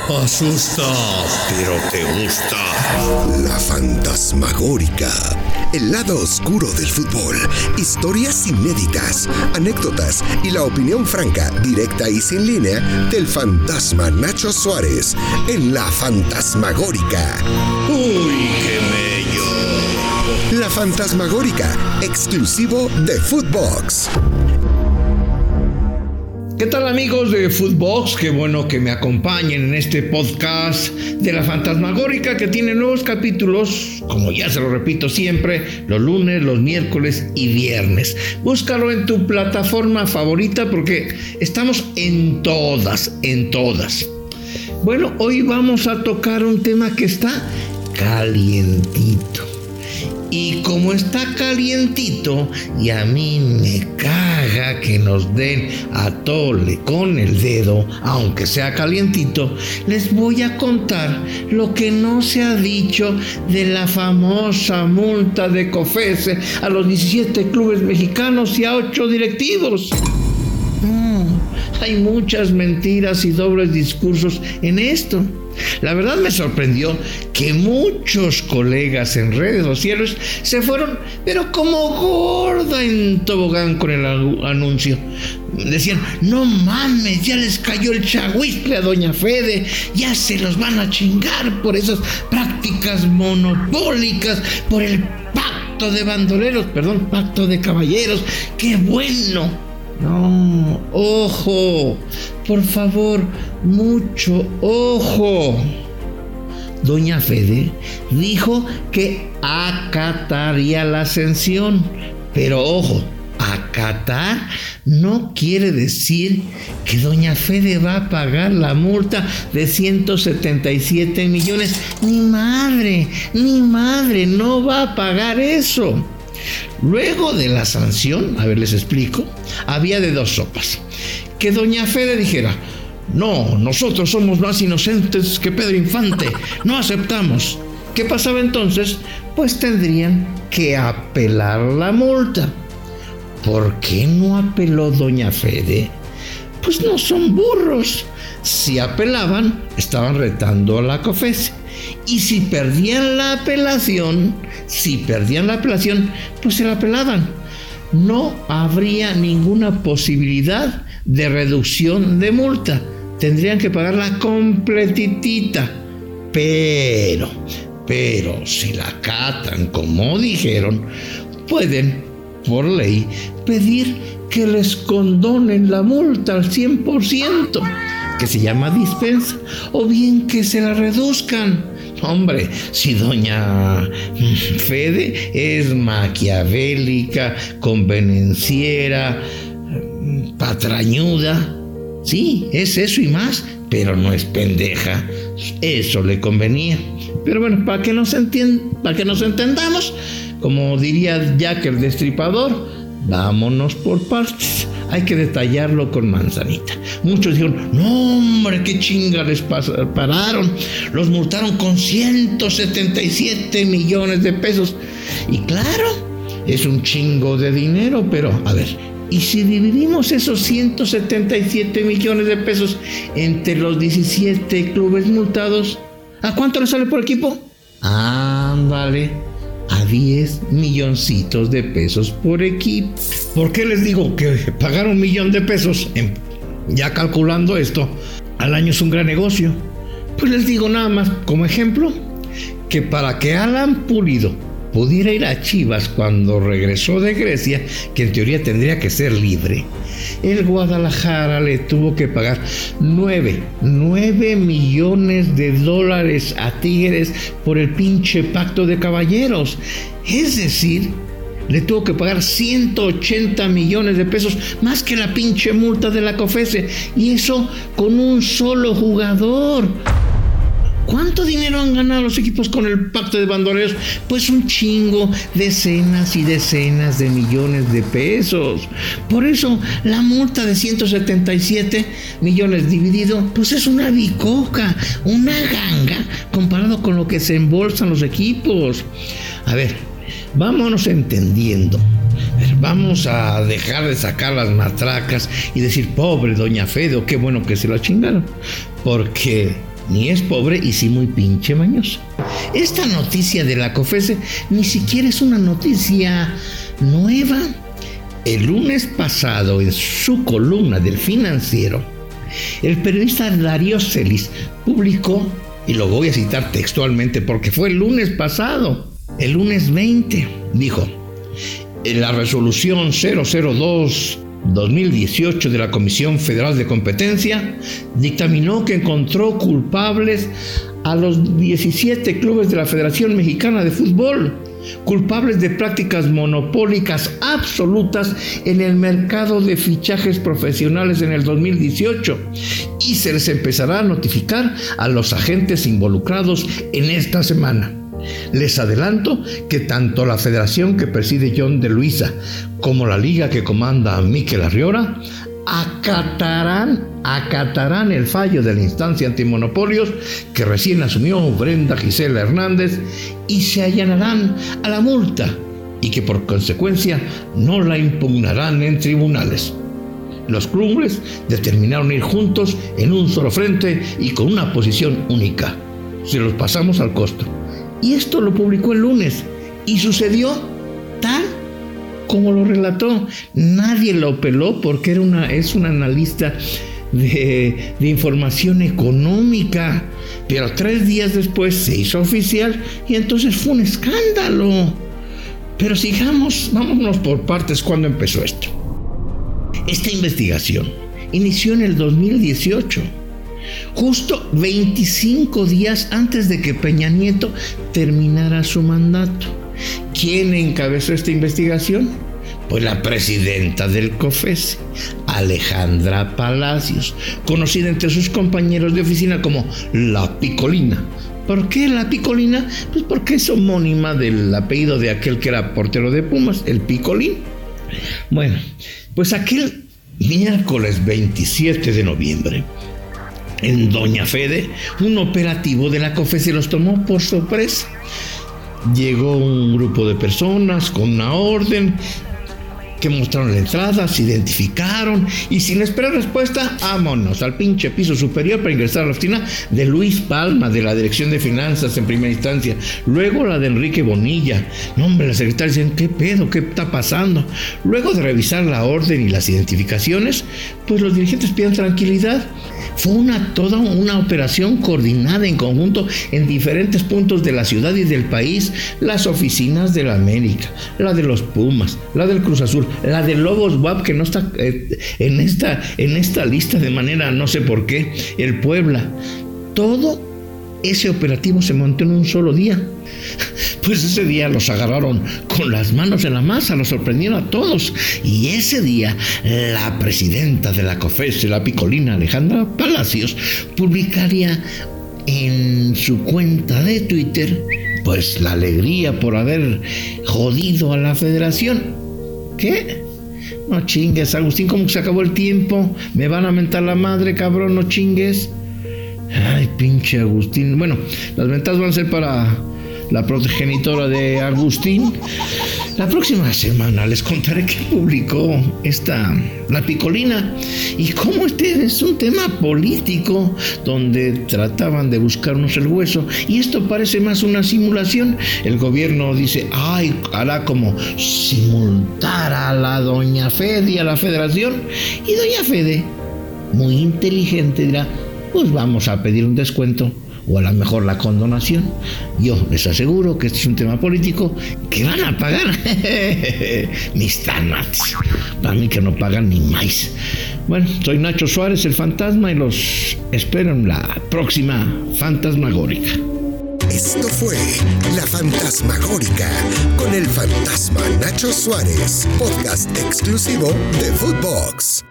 Asusta, pero te gusta. La fantasmagórica. El lado oscuro del fútbol. Historias inéditas, anécdotas y la opinión franca, directa y sin línea del fantasma Nacho Suárez en La Fantasmagórica. ¡Uy, qué bello! La Fantasmagórica, exclusivo de Footbox. ¿Qué tal, amigos de Footbox? Qué bueno que me acompañen en este podcast de La Fantasmagórica, que tiene nuevos capítulos, como ya se lo repito siempre, los lunes, los miércoles y viernes. Búscalo en tu plataforma favorita porque estamos en todas. Bueno, hoy vamos a tocar un tema que está calientito. Y como está calientito, y a mí me caga que nos den a tole con el dedo, aunque sea calientito, les voy a contar lo que no se ha dicho de la famosa multa de COFECE a los 17 clubes mexicanos y a 8 directivos. Hay muchas mentiras y dobles discursos en esto. La verdad me sorprendió que muchos colegas en redes sociales se fueron, pero como gorda en tobogán con el anuncio. Decían, no mames, ya les cayó el chagüistle a Doña Fede, ya se los van a chingar por esas prácticas monopólicas, por el pacto de caballeros. ¡Qué bueno! No, ojo, por favor, mucho ojo. Doña Fede dijo que acataría la sanción, pero ojo, acatar no quiere decir que Doña Fede va a pagar la multa de 177 millones. Ni madre, no va a pagar eso. Luego de la sanción, a ver, les explico, había de dos sopas. Que Doña Fede dijera, no, nosotros somos más inocentes que Pedro Infante, no aceptamos. ¿Qué pasaba entonces? Pues tendrían que apelar la multa. ¿Por qué no apeló Doña Fede? Pues no son burros. Si apelaban, estaban retando a la COFECE. Y si perdían la apelación, pues se la apelaban. No habría ninguna posibilidad de reducción de multa. Tendrían que pagarla completitita. Pero si la acatan como dijeron, pueden, por ley, pedir que les condonen la multa al 100%, que se llama dispensa, o bien que se la reduzcan. Hombre, si Doña Fede es maquiavélica, convenenciera, patrañuda, sí, es eso y más, pero no es pendeja. Eso le convenía. Pero bueno, para que nos entendamos, como diría Jack el Destripador, vámonos por partes. Hay que detallarlo con manzanita. Muchos dijeron, no hombre, qué chinga les pararon. Los multaron con 177 millones de pesos. Y claro, es un chingo de dinero, pero a ver, ¿y si dividimos esos 177 millones de pesos entre los 17 clubes multados? ¿A cuánto les sale por equipo? Ándale, a 10 milloncitos de pesos por equipo. ¿Por qué les digo que pagar $1 millón de pesos, ya calculando esto, al año es un gran negocio? Pues les digo nada más como ejemplo que para que Alan Pulido pudiera ir a Chivas cuando regresó de Grecia, que en teoría tendría que ser libre, el Guadalajara le tuvo que pagar 9 millones de dólares a Tigres por el pinche pacto de caballeros. Es decir, le tuvo que pagar 180 millones de pesos, más que la pinche multa de la COFECE, y eso con un solo jugador. ¿Cuánto dinero han ganado los equipos con el pacto de bandoleros? Pues un chingo, decenas y decenas de millones de pesos. Por eso la multa de 177 millones dividido, pues es una bicoca, una ganga, comparado con lo que se embolsan los equipos. A ver, vámonos entendiendo. Vamos a dejar de sacar las matracas y decir, pobre Doña Fede, qué bueno que se la chingaron. Porque ni es pobre y sí muy pinche mañoso. Esta noticia de la COFESE ni siquiera es una noticia nueva. El lunes pasado, en su columna del Financiero, el periodista Darío Celis publicó, y lo voy a citar textualmente porque fue el lunes pasado, el lunes 20, dijo: en la resolución 002/2018 de la Comisión Federal de Competencia dictaminó que encontró culpables a los 17 clubes de la Federación Mexicana de Fútbol, culpables de prácticas monopólicas absolutas en el mercado de fichajes profesionales en el 2018, y se les empezará a notificar a los agentes involucrados en esta semana. Les adelanto que tanto la federación que preside John de Luisa como la liga que comanda Mikel Arriola acatarán el fallo de la instancia antimonopolios que recién asumió Brenda Gisela Hernández y se allanarán a la multa, y que por consecuencia no la impugnarán en tribunales. Los clubes determinaron ir juntos en un solo frente y con una posición única. Se los pasamos al costo. Y esto lo publicó el lunes y sucedió tal como lo relató. Nadie lo peló porque es un analista de información económica. Pero 3 días después se hizo oficial y entonces fue un escándalo. Pero vámonos por partes. ¿Cuándo empezó esto? Esta investigación inició en el 2018. Justo 25 días antes de que Peña Nieto terminara su mandato. ¿Quién encabezó esta investigación? Pues la presidenta del COFESE, Alejandra Palacios, conocida entre sus compañeros de oficina como La Picolina. ¿Por qué La Picolina? Pues porque es homónima del apellido de aquel que era portero de Pumas, el Picolín. Bueno, pues aquel miércoles 27 de noviembre, en Doña Fede, un operativo de la COFESE los tomó por sorpresa. Llegó un grupo de personas con una orden que mostraron la entrada, se identificaron y sin esperar respuesta, vámonos al pinche piso superior para ingresar a la oficina de Luis Palma, de la Dirección de Finanzas en primera instancia, luego la de Enrique Bonilla. No, hombre, la secretaria dicen: ¿qué pedo? ¿Qué está pasando? Luego de revisar la orden y las identificaciones, pues los dirigentes piden tranquilidad. Fue toda una operación coordinada en conjunto en diferentes puntos de la ciudad y del país. Las oficinas de la América, la de los Pumas, la del Cruz Azul, la de Lobos WAP, que no está en esta lista de manera no sé por qué, el Puebla. Todo ese operativo se montó en un solo día. Pues ese día los agarraron con las manos en la masa, los sorprendieron a todos. Y ese día la presidenta de la COFESE, La Picolina, Alejandra Palacios, publicaría en su cuenta de Twitter pues la alegría por haber jodido a la federación. ¿Qué? No chingues, Agustín, ¿cómo que se acabó el tiempo? Me van a mentar la madre, cabrón, no chingues. Ay, pinche Agustín. Bueno, las mentadas van a ser para la progenitora de Agustín. La próxima semana les contaré qué publicó La Picolina y cómo este es un tema político donde trataban de buscarnos el hueso, y esto parece más una simulación. El gobierno dice: ay, hará como si multara a la Doña Fede y a la Federación, y Doña Fede, muy inteligente, dirá: pues vamos a pedir un descuento, o a lo mejor la condonación. Yo les aseguro que este es un tema político que van a pagar mis tanates. Para mí que no pagan ni más. Bueno, soy Nacho Suárez, el fantasma, y los espero en la próxima Fantasmagórica. Esto fue La Fantasmagórica con el fantasma Nacho Suárez, podcast exclusivo de Footbox.